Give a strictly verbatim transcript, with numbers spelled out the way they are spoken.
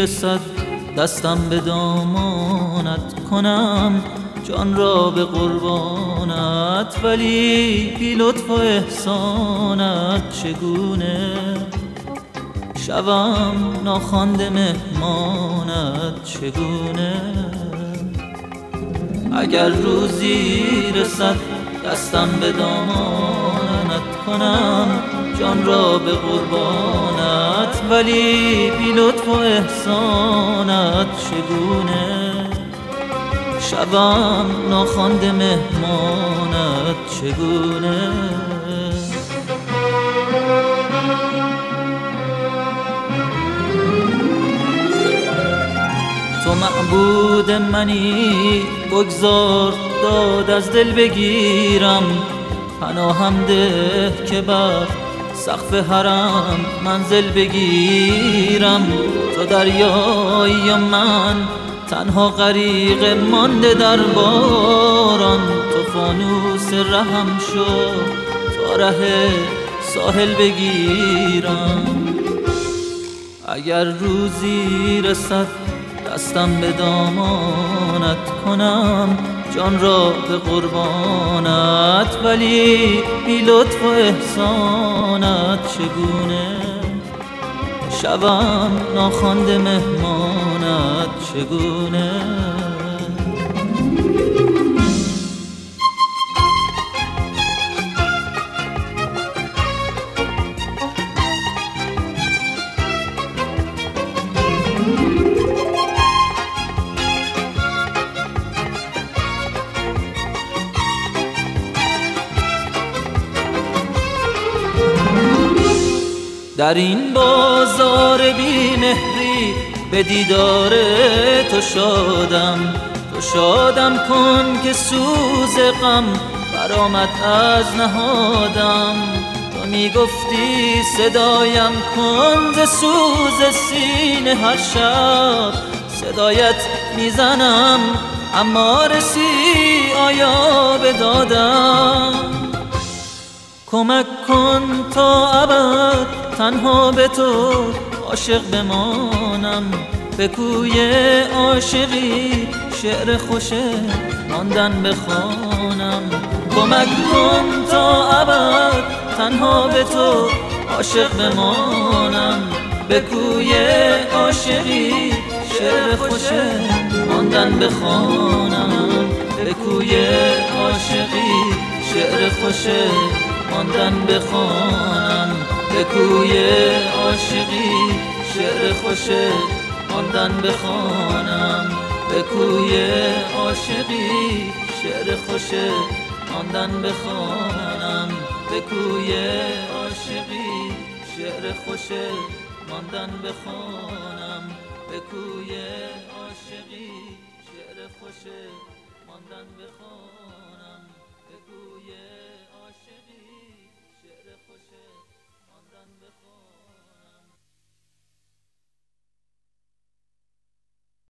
رسد دستم به دامانت، کنم جان را به قربانت، ولی بی لطف و احسانت چگونه شوم ناخوانده مهمانت چگونه. اگر روزی رسد دستم به دامانت، کنم جان را به قربانت، ولی بی لطف و احسانت چگونه شوم ناخوانده مهمانت چگونه. تو معبود منی، بگذار داد از دل بگیرم، پناهم ده که بر سقف حرم منزل بگیرم. تو دریایی و من تنها غریق مانده در باران، تو فانوس رهم شو تا ره ساحل بگیرم. اگر روزی رسد دستم به دامانت، کنم جان را به قربانت، ولی بی لطف و احسانت چگونه شوم ناخوانده مهمانت چگونه. در این بازار بی مهری به دیدار تو شادم، تو شادم کن که سوز غم برآمد از نهادم. تو می گفتی صدایم کن ز سوز سینه، هر شب صدایت میزنم اما رسی آیا به دادم. کمک کن تا ابد تنها به تو عاشق بمانم، به کوی عاشقی شعر خوش ماندن بخوانم. کمک کن تا ابد تنها به تو عاشق بمانم، به کوی عاشقی شعر خوش ماندن بخوانم. به کوی عاشقی شعر خوش ماندن بخوانم، به کوی عاشقی شعر خوش ماندن بخوانم. به کوی عاشقی شعر خوش ماندن بخوانم، به کوی عاشقی شعر خوش ماندن بخوانم. به کوی عاشقی شعر خوش ماندن بخوانم، به کوی عاشقی شعر خوش